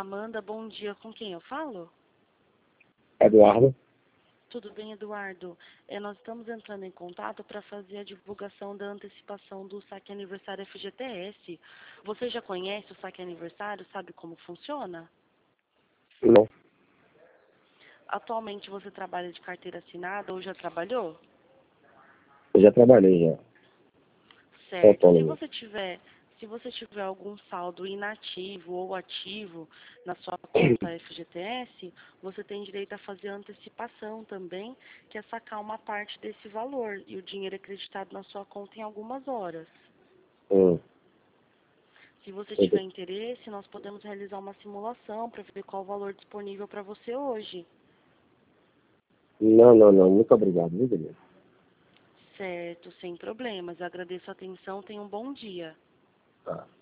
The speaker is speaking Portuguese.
Amanda, bom dia. Com quem eu falo? Eduardo. Tudo bem, Eduardo? Nós estamos entrando em contato para fazer a divulgação da antecipação do saque aniversário FGTS. Você já conhece o saque aniversário? Sabe como funciona? Não, Atualmente você trabalha de carteira assinada ou já trabalhou? eu já trabalhei já. Sou Certo. Se autônomo. você tiver, se você tiver algum saldo inativo ou ativo na sua conta FGTS, você tem direito a fazer antecipação também, que é sacar uma parte desse valor e o dinheiro é creditado na sua conta em algumas horas. Hum. Se você tiver interesse, nós podemos realizar uma simulação para ver qual o valor disponível para você hoje. Não. Muito obrigado, viu, beleza? Certo, sem problemas. Agradeço a atenção. Tenha um bom dia. Tá.